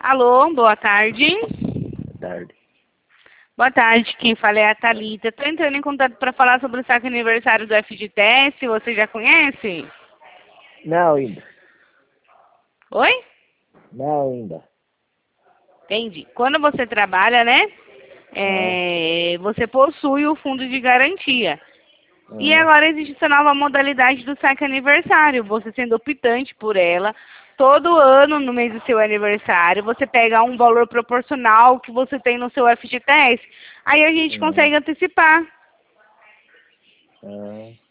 Alô, boa tarde. Boa tarde. Boa tarde, quem fala é a Thalita. Estou entrando em contato para falar sobre o saque aniversário do FGTS. Você já conhece? Não ainda. Oi? Não ainda. Entendi. Quando você trabalha, né? Você possui o fundo de garantia. E agora existe essa nova modalidade do saque aniversário. Você sendo optante por ela, todo ano, no mês do seu aniversário, você pega um valor proporcional que você tem no seu FGTS. Aí a gente consegue antecipar.